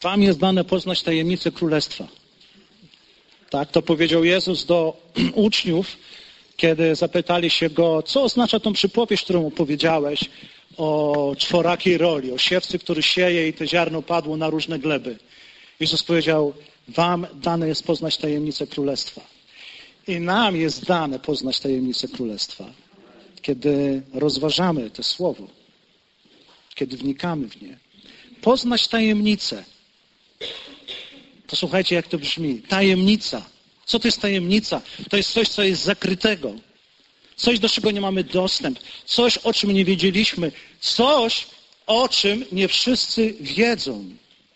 wam jest dane poznać tajemnicę Królestwa. Tak, to powiedział Jezus do uczniów, kiedy zapytali się Go, co oznacza tą przypowieść, którą opowiedziałeś o czworakiej roli, o siewcy, który sieje i to ziarno padło na różne gleby. Jezus powiedział, wam dane jest poznać tajemnicę Królestwa. I nam jest dane poznać tajemnicę Królestwa. Kiedy rozważamy to słowo, kiedy wnikamy w nie. Poznać tajemnicę. Posłuchajcie, jak to brzmi. Tajemnica. Co to jest tajemnica? To jest coś, co jest zakrytego. Coś, do czego nie mamy dostęp. Coś, o czym nie wiedzieliśmy. Coś, o czym nie wszyscy wiedzą.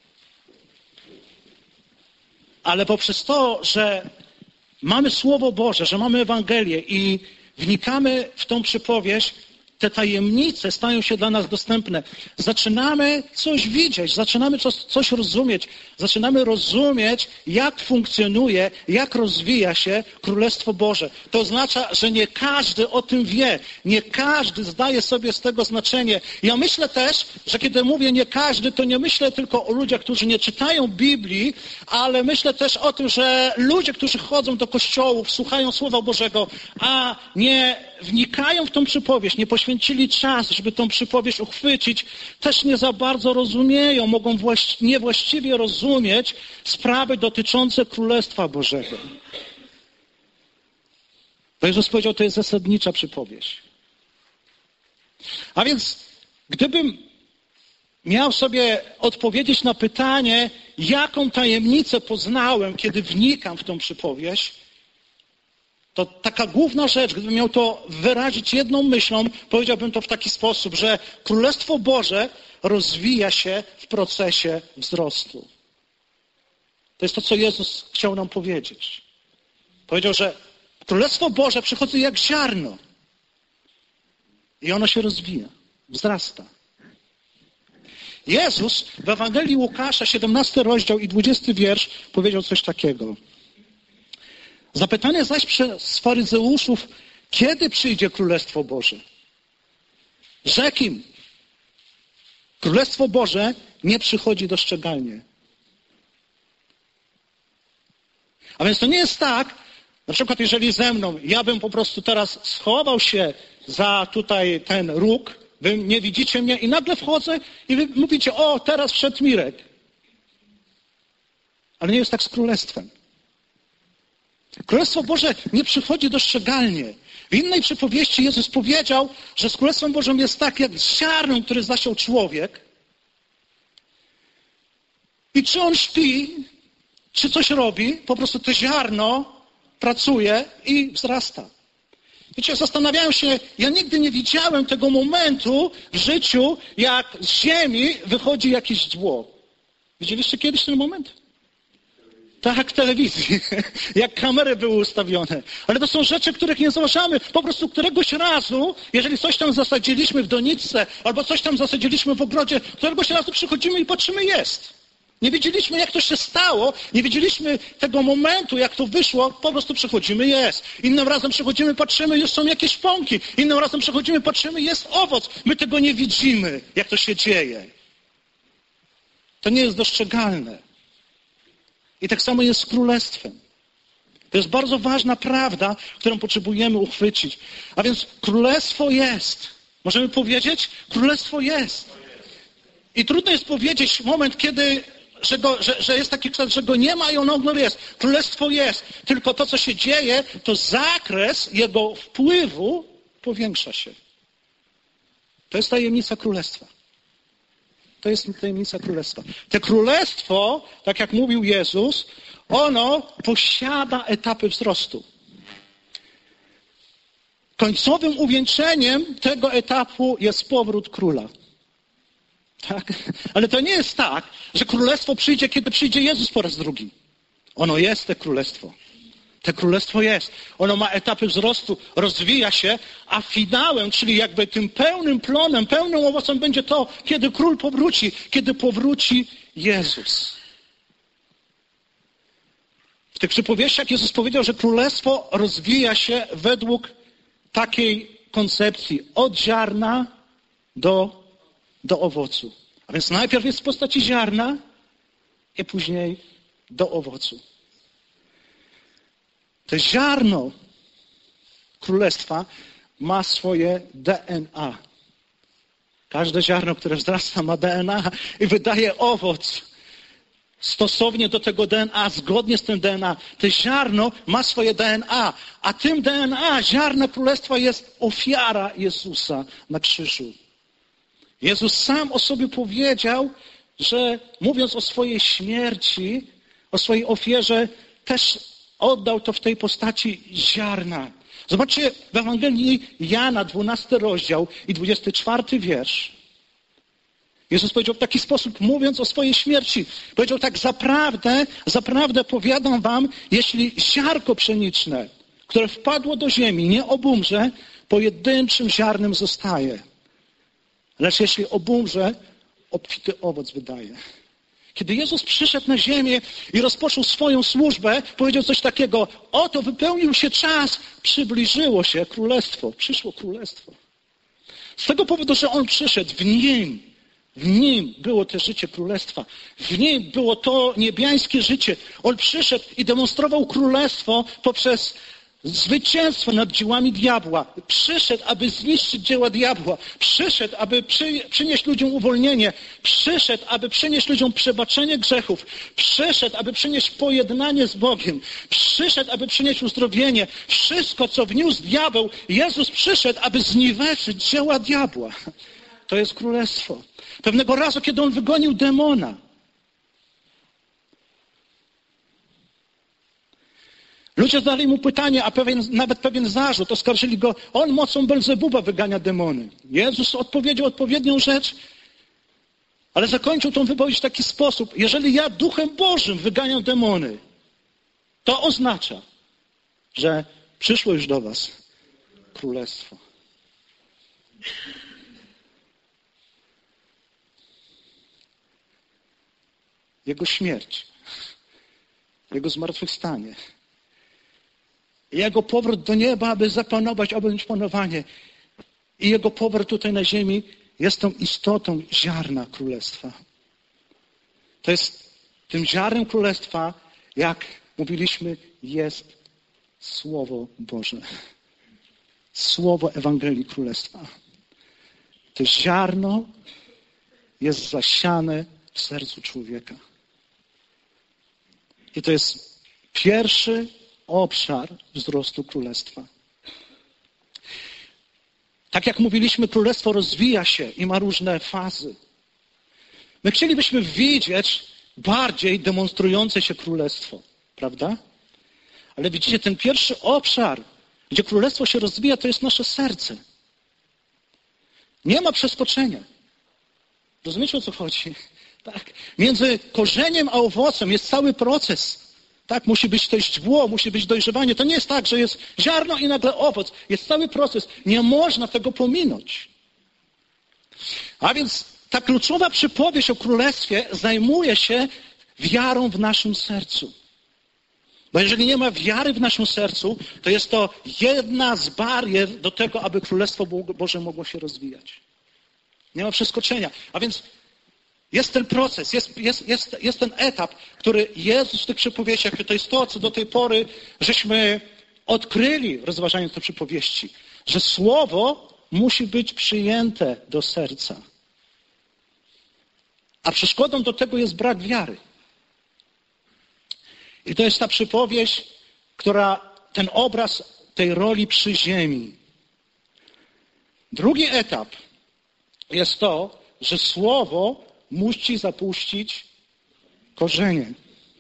Ale poprzez to, że mamy Słowo Boże, że mamy Ewangelię i wnikamy w tą przypowieść, te tajemnice stają się dla nas dostępne. Zaczynamy coś widzieć, zaczynamy coś rozumieć. Zaczynamy rozumieć, jak funkcjonuje, jak rozwija się Królestwo Boże. To oznacza, że nie każdy o tym wie. Nie każdy zdaje sobie z tego znaczenie. Ja myślę też, że kiedy mówię nie każdy, to nie myślę tylko o ludziach, którzy nie czytają Biblii, ale myślę też o tym, że ludzie, którzy chodzą do kościołów, słuchają Słowa Bożego, a nie wnikają w tą przypowieść, nie poświęcili czas, żeby tą przypowieść uchwycić, też nie za bardzo rozumieją, mogą niewłaściwie rozumieć sprawy dotyczące Królestwa Bożego. Bo Jezus powiedział, to jest zasadnicza przypowieść. A więc, gdybym miał sobie odpowiedzieć na pytanie, jaką tajemnicę poznałem, kiedy wnikam w tą przypowieść, to taka główna rzecz, gdybym miał to wyrazić jedną myślą, powiedziałbym to w taki sposób, że Królestwo Boże rozwija się w procesie wzrostu. To jest to, co Jezus chciał nam powiedzieć. Powiedział, że Królestwo Boże przychodzi jak ziarno i ono się rozwija, wzrasta. Jezus w Ewangelii Łukasza, 17 rozdział i 20 wiersz powiedział coś takiego. Zapytany zaś przez faryzeuszów, kiedy przyjdzie Królestwo Boże? Rzekł im, Królestwo Boże nie przychodzi dostrzegalnie. A więc to nie jest tak, na przykład jeżeli ze mną, ja bym po prostu teraz schował się za tutaj ten róg, wy nie widzicie mnie i nagle wchodzę i wy mówicie, o, teraz wszedł Mirek. Ale nie jest tak z Królestwem. Królestwo Boże nie przychodzi dostrzegalnie. W innej przypowieści Jezus powiedział, że z Królestwem Bożym jest tak jak z ziarnem, który zasiał człowiek. I czy on śpi, czy coś robi, po prostu to ziarno pracuje i wzrasta. Wiecie, zastanawiałem się, ja nigdy nie widziałem tego momentu w życiu, jak z ziemi wychodzi jakieś zło. Widzieliście kiedyś ten moment? Tak, w telewizji, jak kamery były ustawione. Ale to są rzeczy, których nie zauważamy. Po prostu któregoś razu, jeżeli coś tam zasadziliśmy w doniczce, albo coś tam zasadziliśmy w ogrodzie, któregoś razu przychodzimy i patrzymy, jest. Nie wiedzieliśmy, jak to się stało, nie wiedzieliśmy tego momentu, jak to wyszło, po prostu przychodzimy, jest. Innym razem przychodzimy, patrzymy, już są jakieś pąki. Innym razem przychodzimy, patrzymy, jest owoc. My tego nie widzimy, jak to się dzieje. To nie jest dostrzegalne. I tak samo jest z Królestwem. To jest bardzo ważna prawda, którą potrzebujemy uchwycić. A więc Królestwo jest. Możemy powiedzieć? Królestwo jest. I trudno jest powiedzieć moment, kiedy, że jest taki kształt, że go nie ma i ono jest. Królestwo jest. Tylko to, co się dzieje, to zakres jego wpływu powiększa się. To jest tajemnica Królestwa. To jest tajemnica Królestwa. To Królestwo, tak jak mówił Jezus, ono posiada etapy wzrostu. Końcowym uwieńczeniem tego etapu jest powrót Króla. Tak? Ale to nie jest tak, że Królestwo przyjdzie, kiedy przyjdzie Jezus po raz drugi. Ono jest, to Królestwo. To Królestwo jest. Ono ma etapy wzrostu, rozwija się, a finałem, czyli jakby tym pełnym plonem, pełnym owocem będzie to, kiedy Król powróci, kiedy powróci Jezus. W tych przypowieściach Jezus powiedział, że Królestwo rozwija się według takiej koncepcji. Od ziarna do owocu. A więc najpierw jest w postaci ziarna, i później do owocu. To ziarno królestwa ma swoje DNA. Każde ziarno, które wzrasta, ma DNA i wydaje owoc. Stosownie do tego DNA, zgodnie z tym DNA. To ziarno ma swoje DNA, a tym DNA ziarna królestwa jest ofiara Jezusa na krzyżu. Jezus sam o sobie powiedział, że mówiąc o swojej śmierci, o swojej ofierze, też oddał to w tej postaci ziarna. Zobaczcie w Ewangelii Jana, 12 rozdział i 24 wiersz. Jezus powiedział w taki sposób, mówiąc o swojej śmierci. Powiedział tak, zaprawdę powiadam wam, jeśli ziarnko pszeniczne, które wpadło do ziemi, nie obumrze, pojedynczym ziarnem zostaje. Lecz jeśli obumrze, obfity owoc wydaje. Kiedy Jezus przyszedł na ziemię i rozpoczął swoją służbę, powiedział coś takiego, oto wypełnił się czas, przybliżyło się królestwo, przyszło królestwo. Z tego powodu, że On przyszedł, w Nim było to życie królestwa. W Nim było to niebiańskie życie. On przyszedł i demonstrował królestwo poprzez zwycięstwo nad dziełami diabła. Przyszedł, aby zniszczyć dzieła diabła. Przyszedł, aby przynieść ludziom uwolnienie. Przyszedł, aby przynieść ludziom przebaczenie grzechów. Przyszedł, aby przynieść pojednanie z Bogiem. Przyszedł, aby przynieść uzdrowienie. Wszystko, co wniósł diabeł, Jezus przyszedł, aby zniweczyć dzieła diabła. To jest królestwo. Pewnego razu, kiedy On wygonił demona, ludzie zadali Mu pytanie, a nawet pewien zarzut, oskarżyli Go, On mocą Belzebuba wygania demony. Jezus odpowiedział odpowiednią rzecz, ale zakończył tą wypowiedź w taki sposób, jeżeli ja Duchem Bożym wyganiam demony, to oznacza, że przyszło już do was królestwo. Jego śmierć, Jego zmartwychwstanie, Jego powrót do nieba, aby zapanować, objąć panowanie i Jego powrót tutaj na ziemi jest tą istotą ziarna królestwa. To jest tym ziarnem królestwa, jak mówiliśmy, jest Słowo Boże. Słowo Ewangelii Królestwa. To ziarno jest zasiane w sercu człowieka. I to jest pierwszy obszar wzrostu królestwa. Tak jak mówiliśmy, królestwo rozwija się i ma różne fazy. My chcielibyśmy widzieć bardziej demonstrujące się królestwo, prawda? Ale widzicie, ten pierwszy obszar, gdzie królestwo się rozwija, to jest nasze serce. Nie ma przeskoczenia. Rozumiecie, o co chodzi? Tak. Między korzeniem a owocem jest cały proces. Tak, musi być to źdźbło, musi być dojrzewanie. To nie jest tak, że jest ziarno i nagle owoc. Jest cały proces. Nie można tego pominąć. A więc ta kluczowa przypowieść o królestwie zajmuje się wiarą w naszym sercu. Bo jeżeli nie ma wiary w naszym sercu, to jest to jedna z barier do tego, aby Królestwo Boże mogło się rozwijać. Nie ma przeskoczenia. A więc jest ten proces, jest ten etap, który Jezus w tych przypowieściach, to jest to, co do tej pory żeśmy odkryli, rozważając te przypowieści, że Słowo musi być przyjęte do serca. A przeszkodą do tego jest brak wiary. I to jest ta przypowieść, która, ten obraz tej roli przy ziemi. Drugi etap jest to, że Słowo musi zapuścić korzenie.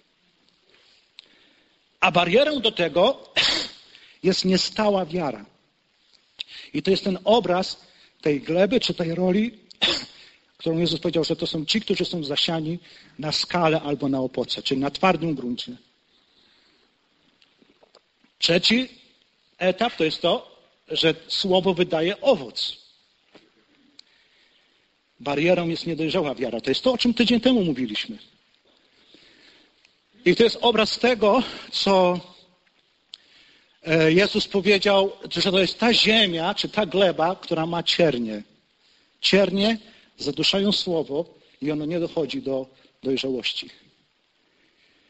A barierą do tego jest niestała wiara. I to jest ten obraz tej gleby, czy tej roli, którą Jezus powiedział, że to są ci, którzy są zasiani na skale albo na opoce, czyli na twardym gruncie. Trzeci etap to jest to, że Słowo wydaje owoc. Barierą jest niedojrzała wiara. To jest to, o czym tydzień temu mówiliśmy. I to jest obraz tego, co Jezus powiedział, że to jest ta ziemia, czy ta gleba, która ma ciernie. Ciernie zaduszają Słowo i ono nie dochodzi do dojrzałości.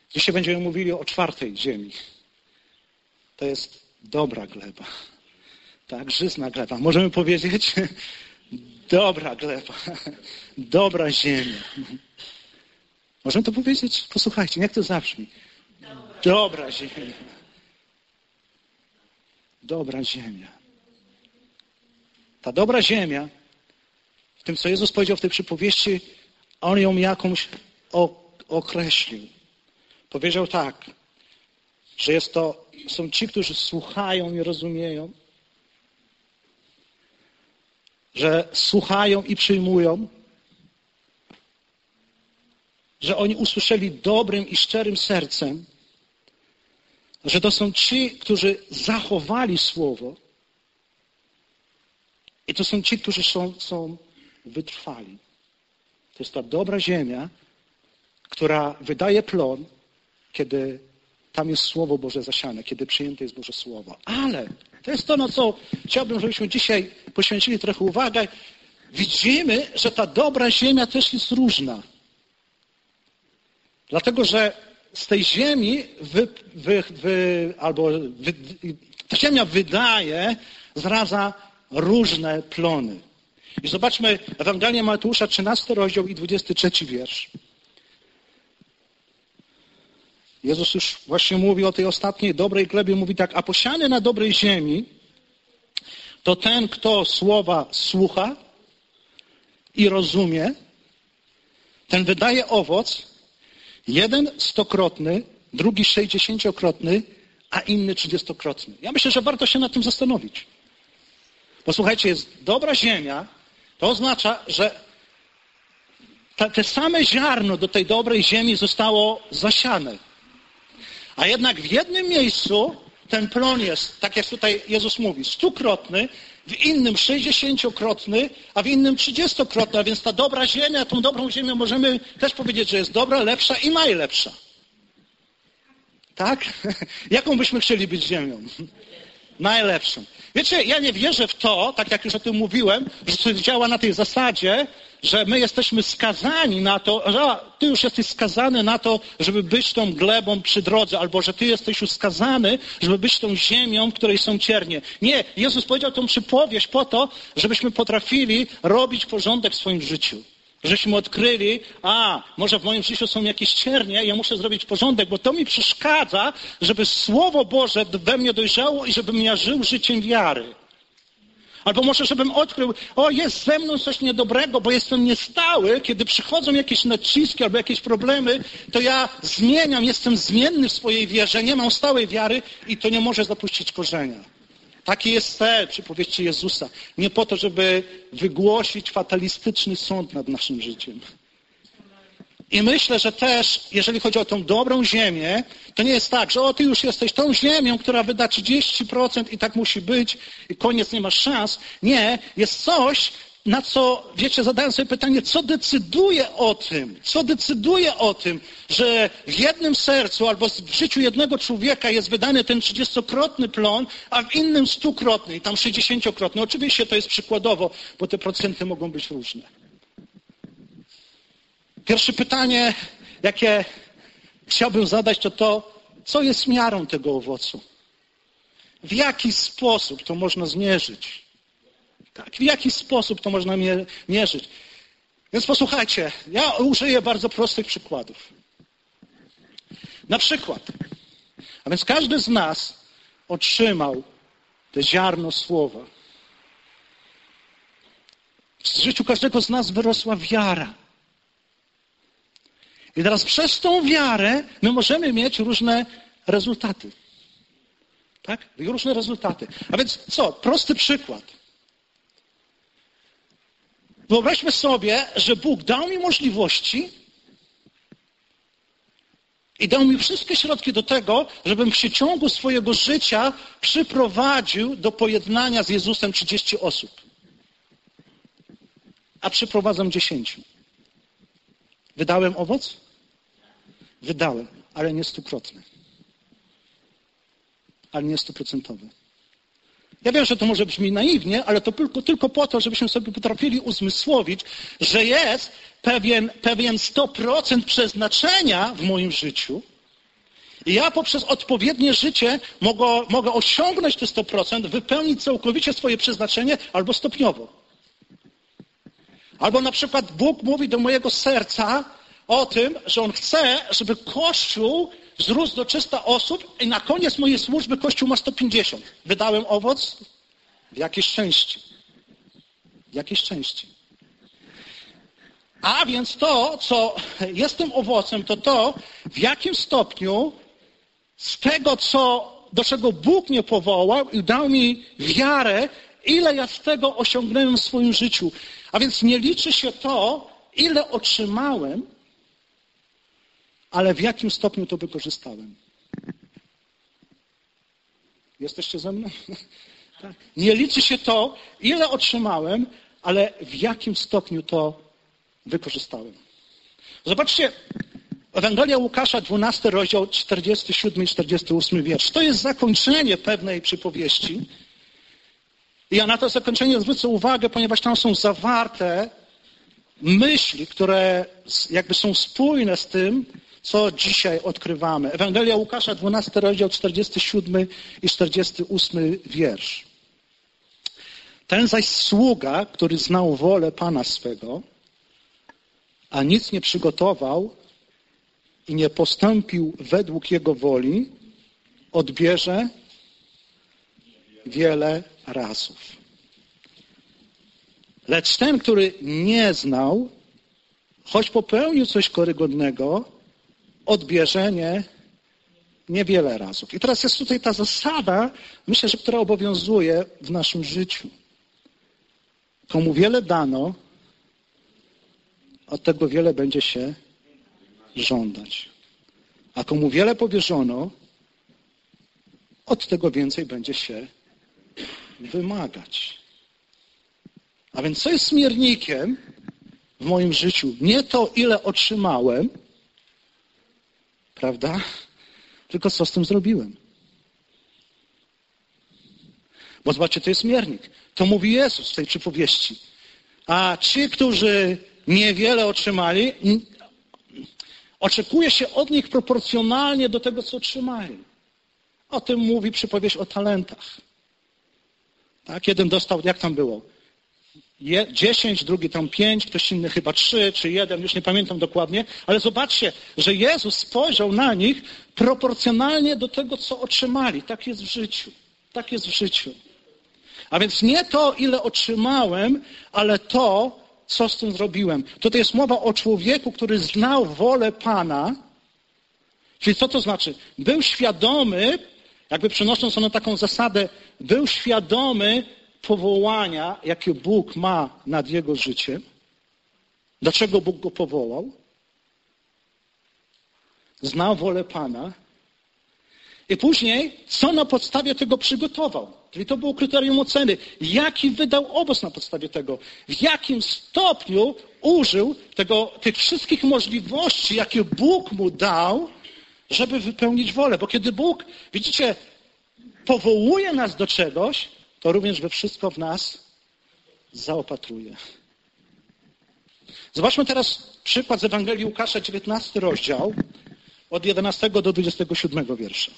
Dzisiaj będziemy mówili o 4. ziemi. To jest dobra gleba. Tak, żyzna gleba. Możemy powiedzieć? Dobra gleba. Dobra ziemia. Możemy to powiedzieć? Posłuchajcie, jak to zabrzmi? Dobra ziemia. Dobra ziemia. Ta dobra ziemia, w tym, co Jezus powiedział w tej przypowieści, On ją jakąś określił. Powiedział tak, że są ci, którzy słuchają i rozumieją, że słuchają i przyjmują, że oni usłyszeli dobrym i szczerym sercem, że to są ci, którzy zachowali Słowo i to są ci, którzy są wytrwali. To jest ta dobra ziemia, która wydaje plon, kiedy tam jest Słowo Boże zasiane, kiedy przyjęte jest Boże Słowo. Ale to jest to, na co chciałbym, żebyśmy dzisiaj poświęcili trochę uwagę. Widzimy, że ta dobra ziemia też jest różna. Dlatego, że z tej ziemi ta ziemia wydaje, zradza różne plony. I zobaczmy Ewangelię Mateusza, 13 rozdział i 23 wiersz. Jezus już właśnie mówi o tej ostatniej dobrej glebie, mówi tak, a posiany na dobrej ziemi to ten, kto słowa słucha i rozumie, ten wydaje owoc, jeden 100-krotny, drugi 60-krotny, a inny 30-krotny. Ja myślę, że warto się nad tym zastanowić. Bo słuchajcie, jest dobra ziemia, to oznacza, że te same ziarno do tej dobrej ziemi zostało zasiane. A jednak w jednym miejscu ten plon jest, tak jak tutaj Jezus mówi, 100-krotny, w innym 60-krotny, a w innym 30-krotny. A więc ta dobra ziemia, tą dobrą ziemię możemy też powiedzieć, że jest dobra, lepsza i najlepsza. Tak? Jaką byśmy chcieli być ziemią? Najlepszą. Wiecie, ja nie wierzę w to, tak jak już o tym mówiłem, że to działa na tej zasadzie, że my jesteśmy skazani na to, że ty już jesteś skazany na to, żeby być tą glebą przy drodze, albo że ty jesteś już skazany, żeby być tą ziemią, w której są ciernie. Nie, Jezus powiedział tą przypowieść po to, żebyśmy potrafili robić porządek w swoim życiu. Żeśmy odkryli, może w moim życiu są jakieś ciernie, ja muszę zrobić porządek, bo to mi przeszkadza, żeby Słowo Boże we mnie dojrzało i żebym ja żył życiem wiary. Albo może, żebym odkrył, jest ze mną coś niedobrego, bo jestem niestały, kiedy przychodzą jakieś naciski albo jakieś problemy, to ja zmieniam, jestem zmienny w swojej wierze, nie mam stałej wiary i to nie może zapuścić korzenia. Taki jest cel przypowieści Jezusa. Nie po to, żeby wygłosić fatalistyczny sąd nad naszym życiem. I myślę, że też, jeżeli chodzi o tą dobrą ziemię, to nie jest tak, że ty już jesteś tą ziemią, która wyda 30% i tak musi być i koniec, nie masz szans. Nie, jest coś, na co, wiecie, zadałem sobie pytanie, co decyduje o tym, że w jednym sercu albo w życiu jednego człowieka jest wydany ten 30-krotny plon, a w innym 100-krotny i tam 60-krotny. Oczywiście to jest przykładowo, bo te procenty mogą być różne. Pierwsze pytanie, jakie chciałbym zadać, to co jest miarą tego owocu? W jaki sposób to można zmierzyć? Tak, w jaki sposób to można mierzyć? Więc posłuchajcie, ja użyję bardzo prostych przykładów. Na przykład, a więc każdy z nas otrzymał te ziarno słowa. W życiu każdego z nas wyrosła wiara. I teraz przez tą wiarę my możemy mieć różne rezultaty. Tak? Różne rezultaty. A więc co? Prosty przykład. Wyobraźmy sobie, że Bóg dał mi możliwości i dał mi wszystkie środki do tego, żebym w przeciągu swojego życia przyprowadził do pojednania z Jezusem 30 osób. A przyprowadzam 10. Wydałem owoc? Wydałem, ale nie 100-krotny. Ale nie 100%. Ja wiem, że to może brzmi naiwnie, ale to tylko po to, żebyśmy sobie potrafili uzmysłowić, że jest pewien 100% przeznaczenia w moim życiu, I ja poprzez odpowiednie życie mogę osiągnąć te 100%, wypełnić całkowicie swoje przeznaczenie albo stopniowo. Albo na przykład Bóg mówi do mojego serca o tym, że On chce, żeby Kościół wzrósł do 300 osób i na koniec mojej służby Kościół ma 150. Wydałem owoc w jakiejś części. W jakiejś części. A więc to, co jest tym owocem, to w jakim stopniu z tego, do czego Bóg mnie powołał i dał mi wiarę, ile ja z tego osiągnąłem w swoim życiu. A więc nie liczy się to, ile otrzymałem, ale w jakim stopniu to wykorzystałem. Jesteście ze mną? Tak. Nie liczy się to, ile otrzymałem, ale w jakim stopniu to wykorzystałem. Zobaczcie, Ewangelia Łukasza, 12 rozdział, 47 i 48 wiersz. To jest zakończenie pewnej przypowieści. I ja na to zakończenie zwrócę uwagę, ponieważ tam są zawarte myśli, które jakby są spójne z tym, co dzisiaj odkrywamy. Ewangelia Łukasza, 12 rozdział, 47 i 48 wiersz. Ten zaś sługa, który znał wolę Pana swego, a nic nie przygotował i nie postąpił według Jego woli, odbierze wiele razów. Lecz ten, który nie znał, choć popełnił coś karygodnego, odbierze niewiele razów. I teraz jest tutaj ta zasada, myślę, że która obowiązuje w naszym życiu. Komu wiele dano, od tego wiele będzie się żądać. A komu wiele powierzono, od tego więcej będzie się wymagać. A więc co jest miernikiem w moim życiu? Nie to, ile otrzymałem, prawda? Tylko co z tym zrobiłem. Bo zobaczcie, to jest miernik. To mówi Jezus w tej przypowieści. A ci, którzy niewiele otrzymali, oczekuje się od nich proporcjonalnie do tego, co otrzymali. O tym mówi przypowieść o talentach. Tak? Jeden dostał, jak tam było? 10, drugi tam 5, ktoś inny chyba 3 czy 1, już nie pamiętam dokładnie, ale zobaczcie, że Jezus spojrzał na nich proporcjonalnie do tego, co otrzymali. Tak jest w życiu. Tak jest w życiu. A więc nie to, ile otrzymałem, ale to, co z tym zrobiłem. Tutaj jest mowa o człowieku, który znał wolę Pana. Czyli co to znaczy? Był świadomy, jakby przenosząc na taką zasadę, był świadomy powołania, jakie Bóg ma nad jego życiem. Dlaczego Bóg go powołał? Znał wolę Pana. I później, co na podstawie tego przygotował? Czyli to było kryterium oceny. Jaki wydał owoc na podstawie tego? W jakim stopniu użył tych wszystkich możliwości, jakie Bóg mu dał, żeby wypełnić wolę. Bo kiedy Bóg, widzicie, powołuje nas do czegoś, to również we wszystko w nas zaopatruje. Zobaczmy teraz przykład z Ewangelii Łukasza, 19 rozdział, od 11 do 27 wiersza.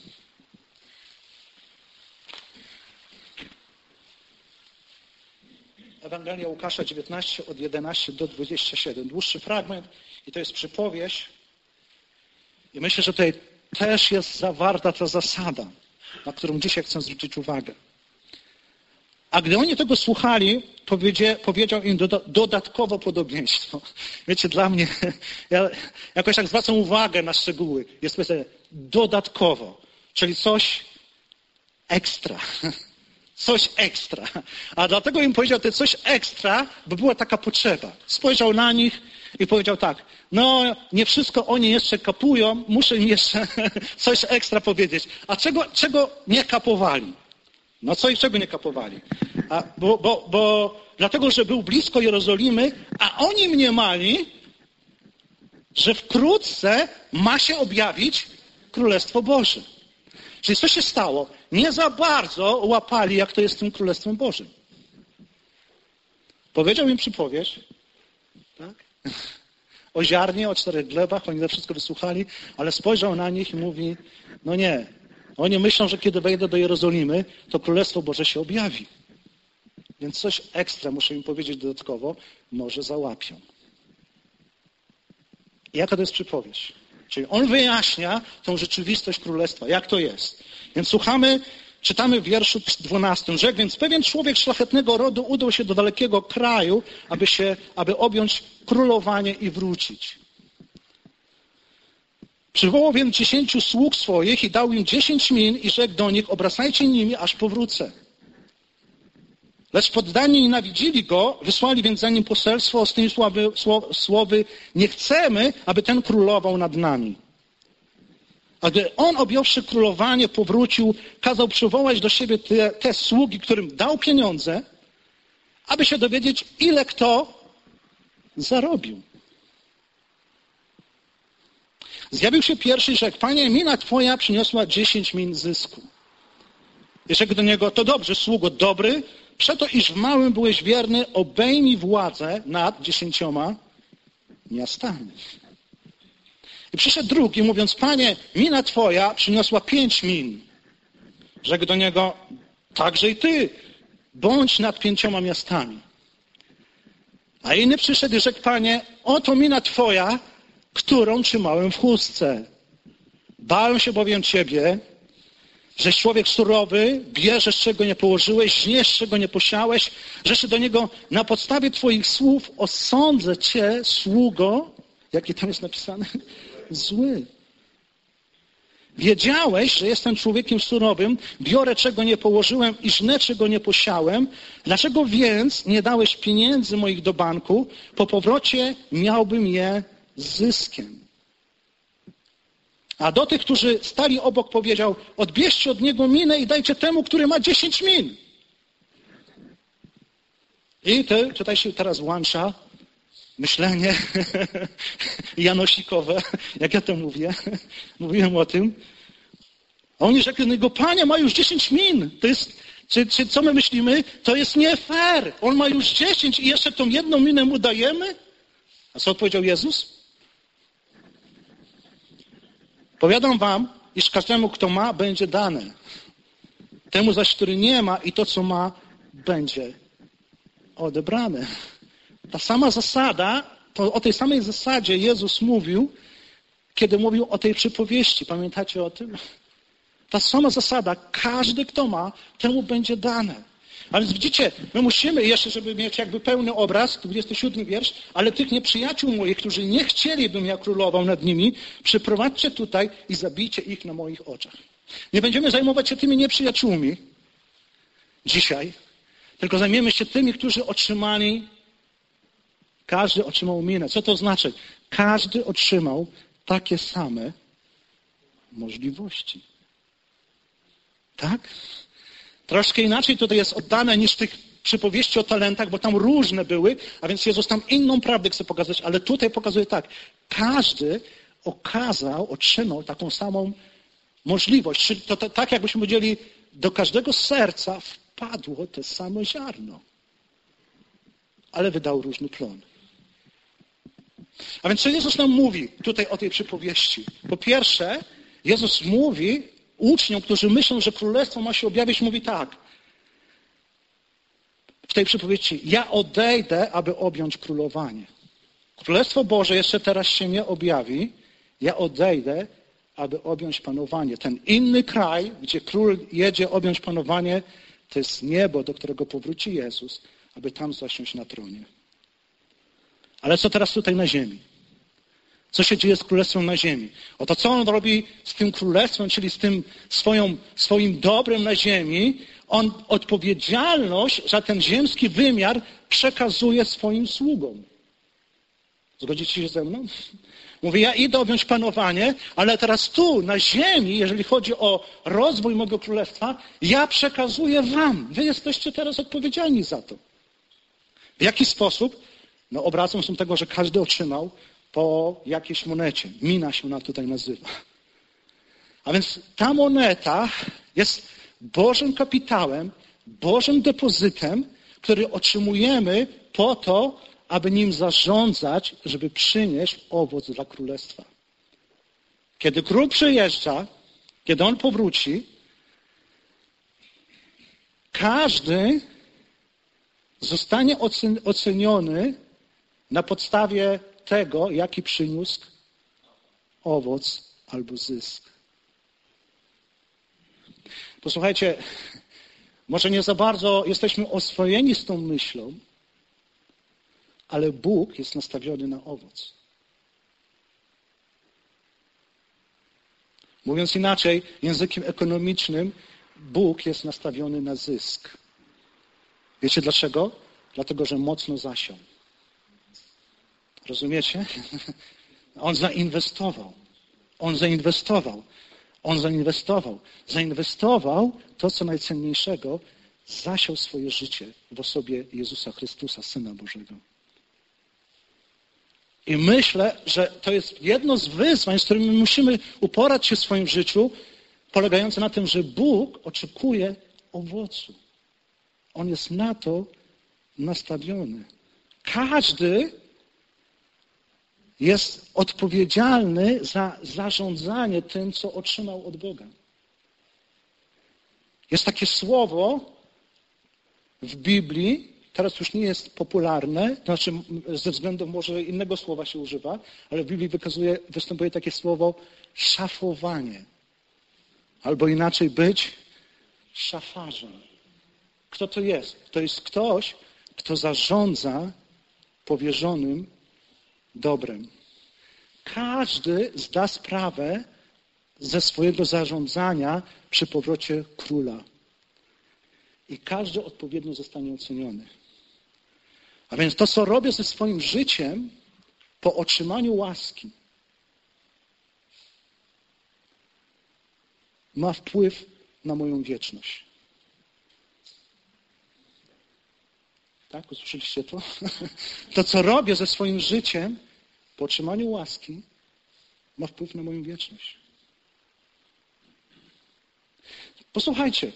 Ewangelia Łukasza 19, od 11 do 27. Dłuższy fragment i to jest przypowieść. I myślę, że tutaj też jest zawarta ta zasada, na którą dzisiaj chcę zwrócić uwagę. A gdy oni tego słuchali, powiedział im dodatkowo podobieństwo. Wiecie, dla mnie, ja jakoś tak zwracam uwagę na szczegóły. Jest powiedziane dodatkowo, czyli coś ekstra. Coś ekstra. A dlatego im powiedział to coś ekstra, bo była taka potrzeba. Spojrzał na nich i powiedział tak, no nie wszystko oni jeszcze kapują, muszę im jeszcze coś ekstra powiedzieć. A czego nie kapowali? No co i czego nie kapowali? Bo dlatego, że był blisko Jerozolimy, a oni mniemali, że wkrótce ma się objawić Królestwo Boże. Czyli co się stało? Nie za bardzo łapali, jak to jest z tym Królestwem Bożym. Powiedział im przypowieść, tak? o ziarnie, o 4 glebach, oni to wszystko wysłuchali, ale spojrzał na nich i mówi, no nie, oni myślą, że kiedy wejdę do Jerozolimy, to Królestwo Boże się objawi. Więc coś ekstra, muszę im powiedzieć dodatkowo, może załapią. I jaka to jest przypowieść? Czyli on wyjaśnia tą rzeczywistość Królestwa, jak to jest. Więc czytamy w wierszu 12. Rzekł, więc pewien człowiek szlachetnego rodu udał się do dalekiego kraju, aby objąć królowanie i wrócić. Przywołał więc 10 sług swoich i dał im 10 min i rzekł do nich, obracajcie nimi, aż powrócę. Lecz poddani nienawidzili go, wysłali więc za nim poselstwo z tymi słowy, nie chcemy, aby ten królował nad nami. A gdy on, objąwszy królowanie, powrócił, kazał przywołać do siebie te sługi, którym dał pieniądze, aby się dowiedzieć, ile kto zarobił. Zjawił się pierwszy i rzekł, panie, mina twoja przyniosła 10 min zysku. I rzekł do niego, to dobrze, sługo dobry, przeto iż w małym byłeś wierny, obejmij władzę nad 10 miastami. I przyszedł drugi, mówiąc, panie, mina twoja przyniosła 5 min. Rzekł do niego, także i ty, bądź nad 5 miastami. A inny przyszedł i rzekł, panie, oto mina twoja, którą trzymałem w chustce. Bałem się bowiem ciebie, żeś człowiek surowy, bierzesz, czego nie położyłeś, żniesz, czego nie posiałeś, rzeszy do niego na podstawie twoich słów osądzę cię, sługo, jakie tam jest napisane, zły. Wiedziałeś, że jestem człowiekiem surowym, biorę, czego nie położyłem i żnę, czego nie posiałem. Dlaczego więc nie dałeś pieniędzy moich do banku? Po powrocie miałbym je zyskiem. A do tych, którzy stali obok, powiedział, odbierzcie od niego minę i dajcie temu, który ma 10 min. I tutaj się teraz włącza myślenie janosikowe, jak ja to mówię. Mówiłem o tym. A oni rzekli do niego, panie, ma już 10 min. To jest, czy co my myślimy? To jest nie fair. On ma już 10 i jeszcze tą jedną minę mu dajemy? A co odpowiedział Jezus? Powiadam wam, iż każdemu, kto ma, będzie dane. Temu zaś, który nie ma i to, co ma, będzie odebrane. Ta sama zasada, o tej samej zasadzie Jezus mówił, kiedy mówił o tej przypowieści. Pamiętacie o tym? Ta sama zasada, każdy, kto ma, temu będzie dane. A więc widzicie, my musimy jeszcze, żeby mieć jakby pełny obraz, 27 wiersz, ale tych nieprzyjaciół moich, którzy nie chcieli, bym ja królował nad nimi, przyprowadźcie tutaj i zabijcie ich na moich oczach. Nie będziemy zajmować się tymi nieprzyjaciółmi dzisiaj, tylko zajmiemy się tymi, którzy otrzymali, każdy otrzymał minę. Co to znaczy? Każdy otrzymał takie same możliwości. Tak? Troszkę inaczej tutaj jest oddane niż tych przypowieści o talentach, bo tam różne były, a więc Jezus tam inną prawdę chce pokazać, ale tutaj pokazuje tak. Każdy otrzymał taką samą możliwość. Czyli to tak jakbyśmy powiedzieli, do każdego serca wpadło to samo ziarno, ale wydał różny plon. A więc co Jezus nam mówi tutaj o tej przypowieści? Po pierwsze, Jezus mówi uczniom, którzy myślą, że królestwo ma się objawić, mówi tak. W tej przypowieści, ja odejdę, aby objąć królowanie. Królestwo Boże jeszcze teraz się nie objawi. Ja odejdę, aby objąć panowanie. Ten inny kraj, gdzie król jedzie objąć panowanie, to jest niebo, do którego powróci Jezus, aby tam zasiąść na tronie. Ale co teraz tutaj na ziemi? Co się dzieje z królestwem na ziemi? Oto co on robi z tym królestwem, czyli z tym swoim dobrem na ziemi? On odpowiedzialność za ten ziemski wymiar przekazuje swoim sługom. Zgodzicie się ze mną? Mówi, ja idę objąć panowanie, ale teraz tu, na ziemi, jeżeli chodzi o rozwój mojego królestwa, ja przekazuję wam. Wy jesteście teraz odpowiedzialni za to. W jaki sposób? No obrazem są tego, że każdy otrzymał po jakiejś monecie. Mina się ona tutaj nazywa. A więc ta moneta jest Bożym kapitałem, Bożym depozytem, który otrzymujemy po to, aby nim zarządzać, żeby przynieść owoc dla królestwa. Kiedy król przyjeżdża, kiedy on powróci, każdy zostanie oceniony na podstawie tego, jaki przyniósł owoc albo zysk. Posłuchajcie, może nie za bardzo jesteśmy oswojeni z tą myślą, ale Bóg jest nastawiony na owoc. Mówiąc inaczej, językiem ekonomicznym, Bóg jest nastawiony na zysk. Wiecie dlaczego? Dlatego, że mocno zasiał. Rozumiecie? On zainwestował. Zainwestował to, co najcenniejszego, zasiał swoje życie w osobie Jezusa Chrystusa, Syna Bożego. I myślę, że to jest jedno z wyzwań, z którymi musimy uporać się w swoim życiu, polegające na tym, że Bóg oczekuje owocu. On jest na to nastawiony. Każdy jest odpowiedzialny za zarządzanie tym, co otrzymał od Boga. Jest takie słowo w Biblii, teraz już nie jest popularne, znaczy ze względu może innego słowa się używa, ale w Biblii występuje takie słowo szafowanie. Albo inaczej być szafarzem. Kto to jest? To jest ktoś, kto zarządza powierzonym dobrem. Każdy zda sprawę ze swojego zarządzania przy powrocie króla. I każdy odpowiednio zostanie oceniony. A więc to, co robię ze swoim życiem po otrzymaniu łaski, ma wpływ na moją wieczność. Tak? Usłyszeliście to? To, co robię ze swoim życiem po otrzymaniu łaski, ma wpływ na moją wieczność. Posłuchajcie.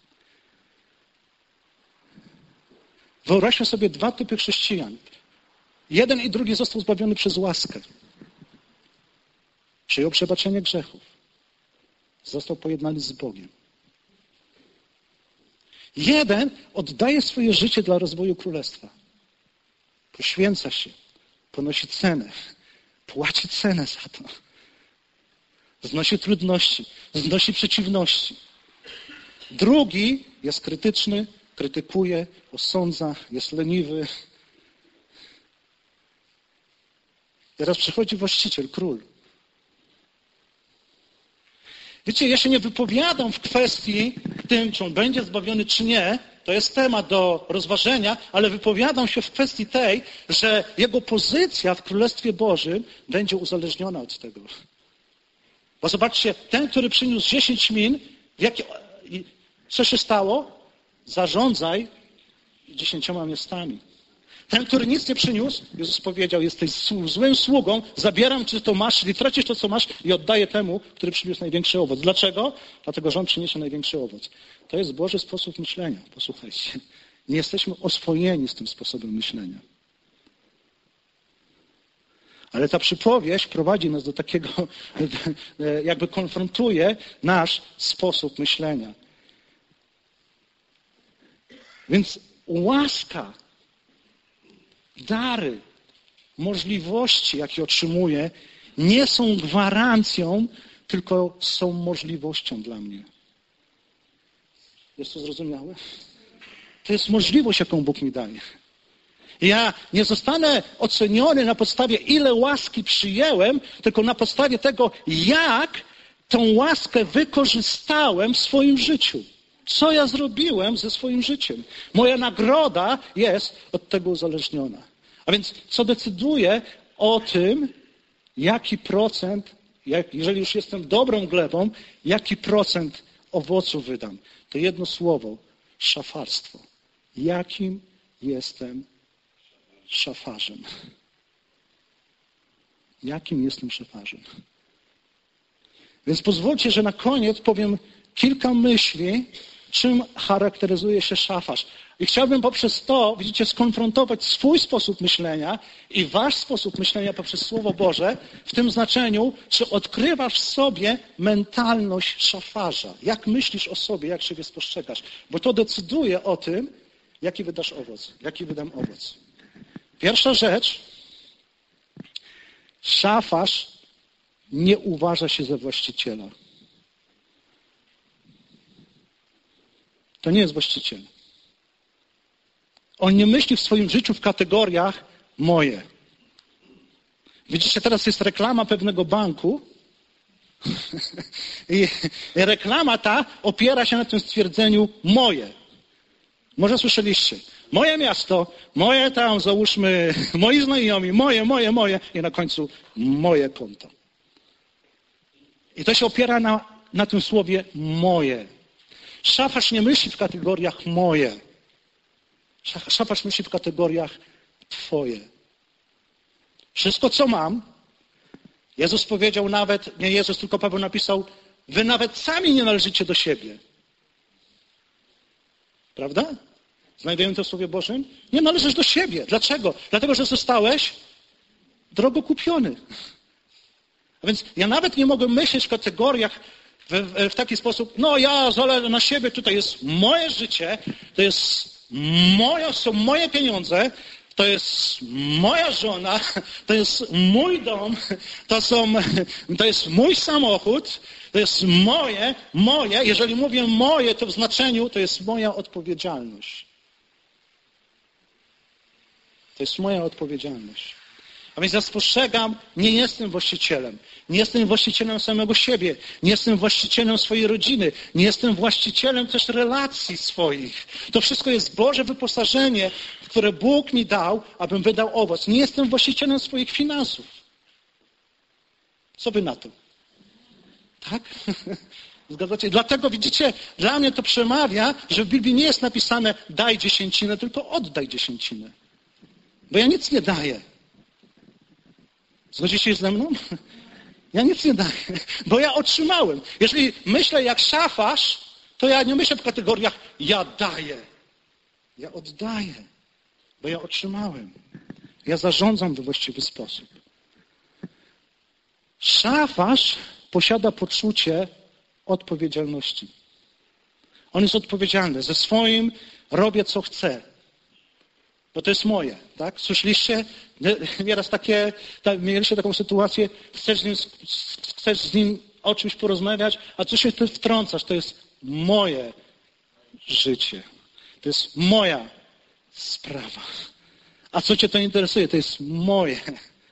Wyobraźmy sobie dwa typy chrześcijan. Jeden i drugi został zbawiony przez łaskę. Przyjął przebaczenie grzechów. Został pojednany z Bogiem. Jeden oddaje swoje życie dla rozwoju królestwa. Poświęca się. Ponosi cenę. Płaci cenę za to. Znosi trudności. Znosi przeciwności. Drugi jest krytyczny, krytykuje, osądza, jest leniwy. Teraz przychodzi właściciel, król. Wiecie, ja się nie wypowiadam w kwestii tym, czy on będzie zbawiony, czy nie. To jest temat do rozważenia, ale wypowiadam się w kwestii tej, że jego pozycja w Królestwie Bożym będzie uzależniona od tego. Bo zobaczcie, ten, który przyniósł 10 min, co się stało? Zarządzaj 10 miastami. Ten, który nic nie przyniósł, Jezus powiedział, jesteś złym sługą, zabieram ci, co masz, czyli tracisz to, co masz i oddaję temu, który przyniósł największy owoc. Dlaczego? Dlatego, że on przyniesie największy owoc. To jest Boży sposób myślenia. Posłuchajcie. Nie jesteśmy oswojeni z tym sposobem myślenia. Ale ta przypowieść prowadzi nas do takiego, jakby konfrontuje nasz sposób myślenia. Więc łaska, dary, możliwości, jakie otrzymuję, nie są gwarancją, tylko są możliwością dla mnie. Jest to zrozumiałe? To jest możliwość, jaką Bóg mi daje. Ja nie zostanę oceniony na podstawie, ile łaski przyjęłem, tylko na podstawie tego, jak tą łaskę wykorzystałem w swoim życiu. Co ja zrobiłem ze swoim życiem? Moja nagroda jest od tego uzależniona. A więc co decyduje o tym, jaki procent, jeżeli już jestem dobrą glebą, jaki procent owoców wydam? To jedno słowo, szafarstwo. Jakim jestem szafarzem? Jakim jestem szafarzem? Więc pozwólcie, że na koniec powiem kilka myśli czym charakteryzuje się szafarz. I chciałbym poprzez to, widzicie, skonfrontować swój sposób myślenia i wasz sposób myślenia poprzez Słowo Boże w tym znaczeniu, czy odkrywasz w sobie mentalność szafarza. Jak myślisz o sobie, jak siebie spostrzegasz. Bo to decyduje o tym, jaki wydasz owoc, jaki wydam owoc. Pierwsza rzecz, szafarz nie uważa się za właściciela. To nie jest właściciel. On nie myśli w swoim życiu w kategoriach moje. Widzicie, teraz jest reklama pewnego banku i reklama ta opiera się na tym stwierdzeniu moje. Może słyszeliście. Moje miasto, moje tam, załóżmy, moi znajomi, moje i na końcu moje konto. I to się opiera na tym słowie moje. Szafarz nie myśli w kategoriach moje. Szafarz myśli w kategoriach twoje. Wszystko, co mam, Jezus powiedział nawet, nie Jezus, tylko Paweł napisał, wy nawet sami nie należycie do siebie. Prawda? Znajdujemy to w Słowie Bożym? Nie należysz do siebie. Dlaczego? Dlatego, że zostałeś drogo kupiony. A więc ja nawet nie mogę myśleć w kategoriach w taki sposób, no ja zależę na siebie, tutaj jest moje życie, to jest są moje pieniądze, to jest moja żona, to jest mój dom, to jest mój samochód, to jest moje. Jeżeli mówię moje, to w znaczeniu to jest moja odpowiedzialność. To jest moja odpowiedzialność. A więc ja spostrzegam, nie jestem właścicielem. Nie jestem właścicielem samego siebie. Nie jestem właścicielem swojej rodziny. Nie jestem właścicielem też relacji swoich. To wszystko jest Boże wyposażenie, które Bóg mi dał, abym wydał owoc. Nie jestem właścicielem swoich finansów. Co by na to? Tak? Zgadzacie? Dlatego widzicie, dla mnie to przemawia, że w Biblii nie jest napisane daj dziesięcinę, tylko oddaj dziesięcinę. Bo ja nic nie daję. Zgodzicie się ze mną? Ja nic nie daję, bo ja otrzymałem. Jeżeli myślę jak szafarz, to ja nie myślę w kategoriach ja daję. Ja oddaję, bo ja otrzymałem. Ja zarządzam we właściwy sposób. Szafarz posiada poczucie odpowiedzialności. On jest odpowiedzialny. Ze swoim robię co chcę. Bo to jest moje, tak? Słyszeliście? Nieraz mieliście taką sytuację, chcesz z nim o czymś porozmawiać, a co się ty wtrącasz? To jest moje życie. To jest moja sprawa. A co cię to interesuje? To jest moje.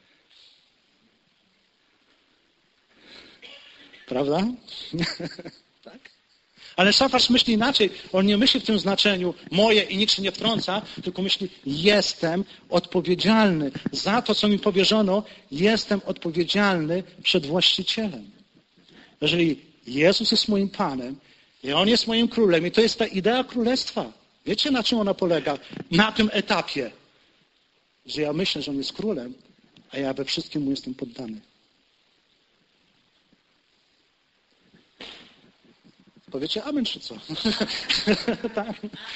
Prawda? Tak? Ale szafarz myśli inaczej. On nie myśli w tym znaczeniu moje i nikt się nie wtrąca, tylko myśli jestem odpowiedzialny za to, co mi powierzono. Jestem odpowiedzialny przed właścicielem. Jeżeli Jezus jest moim Panem i On jest moim królem i to jest ta idea królestwa. Wiecie, na czym ona polega? Na tym etapie, że ja myślę, że On jest królem, a ja we wszystkim Mu jestem poddany. Powiecie amen, czy co? Tak.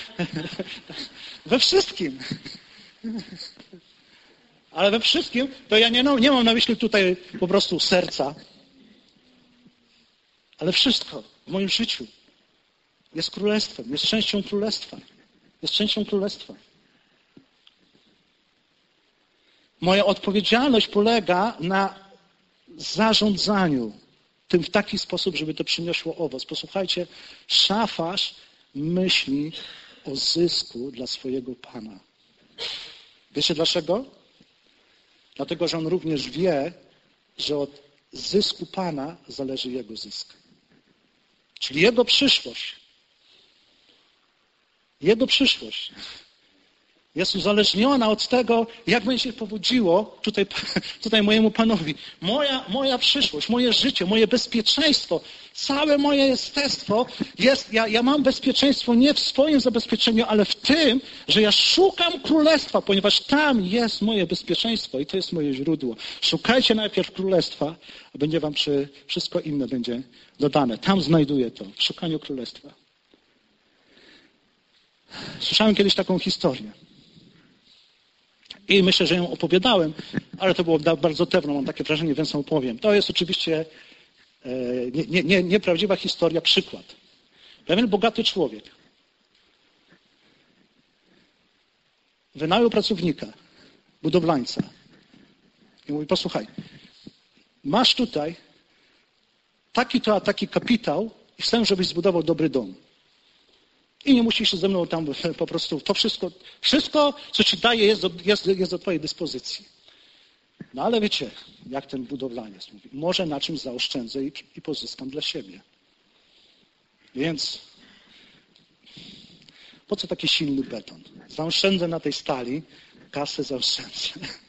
We wszystkim. Ale we wszystkim, to ja nie mam na myśli tutaj po prostu serca, ale wszystko w moim życiu jest królestwem, jest częścią królestwa. Jest częścią królestwa. Moja odpowiedzialność polega na zarządzaniu tym w taki sposób, żeby to przyniosło owoc. Posłuchajcie, szafarz myśli o zysku dla swojego Pana. Wiecie dlaczego? Dlatego, że on również wie, że od zysku Pana zależy jego zysk. Czyli jego przyszłość jest uzależniona od tego, jak będzie się powodziło tutaj mojemu Panowi. Moja przyszłość, moje życie, moje bezpieczeństwo, całe moje jestestwo jest, ja mam bezpieczeństwo nie w swoim zabezpieczeniu, ale w tym, że ja szukam królestwa, ponieważ tam jest moje bezpieczeństwo i to jest moje źródło. Szukajcie najpierw królestwa, a będzie wam wszystko inne będzie dodane. Tam znajduję to, w szukaniu królestwa. Słyszałem kiedyś taką historię. I myślę, że ją opowiadałem, ale to było bardzo dawno, mam takie wrażenie, więc ją opowiem. To jest oczywiście nieprawdziwa historia, przykład. Pewien bogaty człowiek wynajął pracownika, budowlańca i mówi, posłuchaj, masz tutaj taki-to, a taki kapitał i chcę, żebyś zbudował dobry dom. I nie musisz ze mną tam po prostu, to wszystko, co ci daję, jest do twojej dyspozycji. No ale wiecie, jak ten budowlaniec mówi, może na czymś zaoszczędzę i pozyskam dla siebie. Więc po co taki silny beton? Zaoszczędzę na tej stali, kasę zaoszczędzę.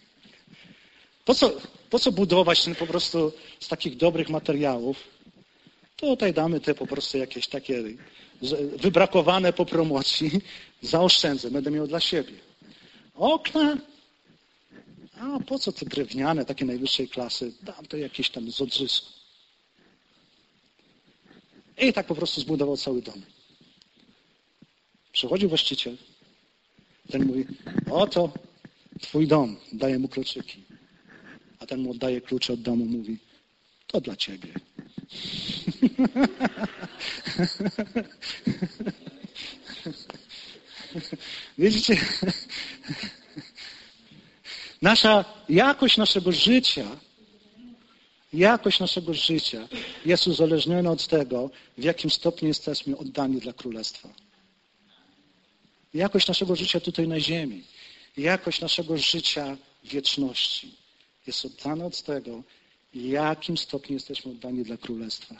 Po co budować ten po prostu z takich dobrych materiałów? Tutaj damy te po prostu jakieś takie wybrakowane po promocji, zaoszczędzę, będę miał dla siebie. Okna, a po co te drewniane, takie najwyższej klasy, dam to jakieś tam z odzysku. I tak po prostu zbudował cały dom. Przychodzi właściciel, ten mówi, oto twój dom, daje mu kluczyki. A ten mu oddaje klucze od domu, mówi, to dla ciebie. Widzicie? Jakość naszego życia jest uzależniona od tego, w jakim stopniu jesteśmy oddani dla Królestwa. Jakość naszego życia tutaj na ziemi, jakość naszego życia w wieczności jest oddana od tego, w jakim stopniu jesteśmy oddani dla Królestwa.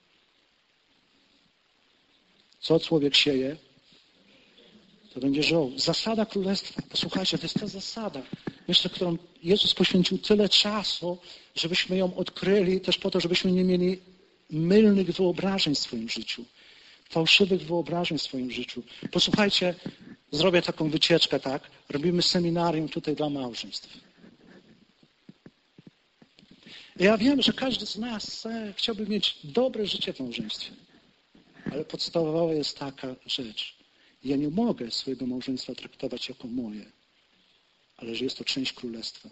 Co człowiek sieje, to będzie żoł. Zasada Królestwa. Posłuchajcie, to jest ta zasada, myślę, którą Jezus poświęcił tyle czasu, żebyśmy ją odkryli, też po to, żebyśmy nie mieli mylnych wyobrażeń w swoim życiu. Fałszywych wyobrażeń w swoim życiu. Posłuchajcie, zrobię taką wycieczkę, tak? Robimy seminarium tutaj dla małżeństw. Ja wiem, że każdy z nas chciałby mieć dobre życie w małżeństwie. Ale podstawowa jest taka rzecz. Ja nie mogę swojego małżeństwa traktować jako moje, ale że jest to część Królestwa.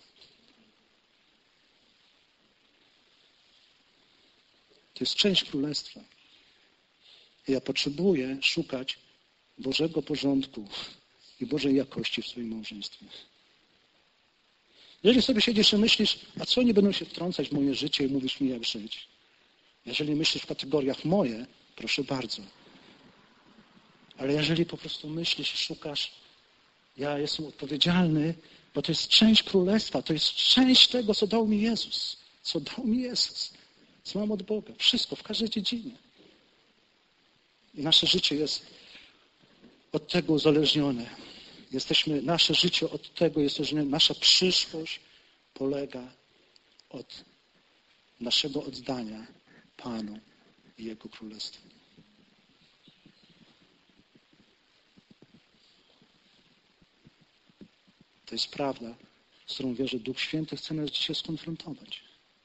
To jest część Królestwa. I ja potrzebuję szukać Bożego porządku i Bożej jakości w swoim małżeństwie. Jeżeli sobie siedzisz i myślisz, a co nie będą się wtrącać w moje życie i mówisz mi, jak żyć? Jeżeli myślisz w kategoriach moje, proszę bardzo. Ale jeżeli po prostu myślisz i szukasz, ja jestem odpowiedzialny, bo to jest część Królestwa, to jest część tego, co dał mi Jezus. Co dał mi Jezus. Co mam od Boga. Wszystko, w każdej dziedzinie. I nasze życie jest od tego uzależnione. Nasze życie od tego jest uzależnione. Nasza przyszłość polega od naszego oddania Panu i Jego Królestwu. To jest prawda, z którą wierzę, Duch Święty chce nas dzisiaj skonfrontować.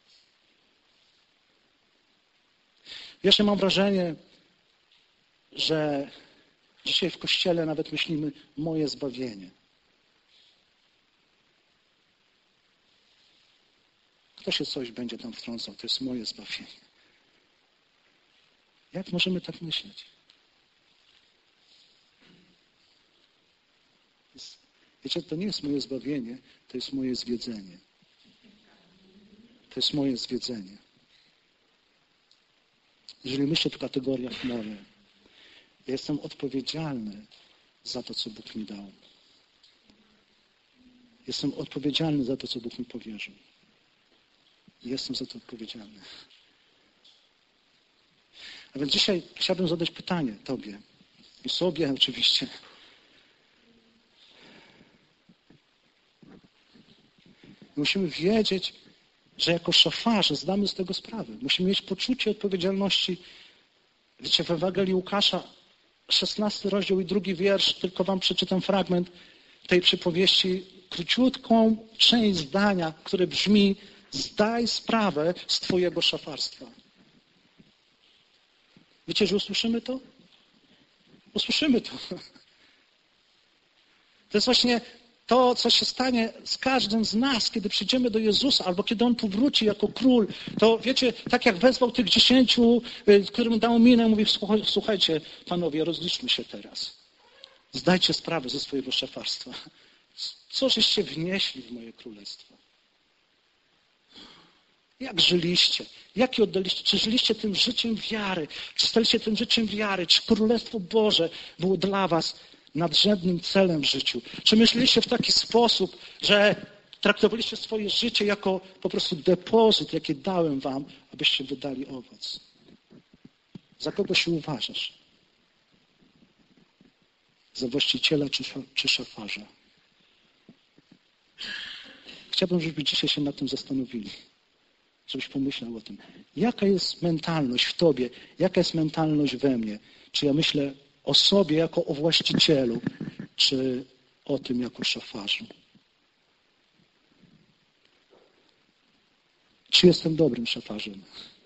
Wiesz, ja mam wrażenie, że dzisiaj w Kościele nawet myślimy moje zbawienie. Kto się coś będzie tam wtrącał, to jest moje zbawienie. Jak możemy tak myśleć? Wiecie, to nie jest moje zbawienie, to jest moje zwiedzenie. To jest moje zwiedzenie. Jeżeli myślę w kategoriach moje, ja jestem odpowiedzialny za to, co Bóg mi dał. Jestem odpowiedzialny za to, co Bóg mi powierzył. Jestem za to odpowiedzialny. A więc dzisiaj chciałbym zadać pytanie Tobie i sobie oczywiście. Musimy wiedzieć, że jako szafarze zdamy z tego sprawę. Musimy mieć poczucie odpowiedzialności. Wiecie, w Ewangelii Łukasza, 16 rozdział i 2 wiersz, tylko wam przeczytam fragment tej przypowieści, króciutką część zdania, które brzmi: zdaj sprawę z twojego szafarstwa. Wiecie, że usłyszymy to? Usłyszymy to. To jest właśnie to, co się stanie z każdym z nas, kiedy przyjdziemy do Jezusa, albo kiedy On powróci jako król. To wiecie, tak jak wezwał tych 10, którym dał minę, mówi, słuchajcie, panowie, rozliczmy się teraz. Zdajcie sprawę ze swojego szefarstwa. Co żeście wnieśli w moje królestwo? Jak żyliście? Jakie oddaliście? Czy żyliście tym życiem wiary? Czy staliście tym życiem wiary? Czy Królestwo Boże było dla was nadrzędnym celem w życiu? Czy myśleliście w taki sposób, że traktowaliście swoje życie jako po prostu depozyt, jaki dałem wam, abyście wydali owoc? Za kogo się uważasz? Za właściciela czy szafarza? Chciałbym, żebyśmy dzisiaj się nad tym zastanowili. Żebyś pomyślał o tym. Jaka jest mentalność w tobie? Jaka jest mentalność we mnie? Czy ja myślę o sobie jako o właścicielu, czy o tym jako szafarzu? Czy jestem dobrym szafarzem?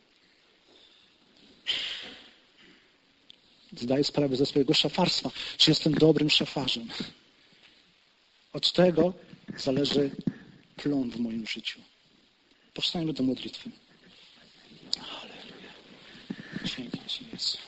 Zdaję sprawę ze swojego szafarstwa. Czy jestem dobrym szafarzem? Od tego zależy plon w moim życiu. Powstańmy do modlitwy. Halleluja. Dzięki Ci, Jezu.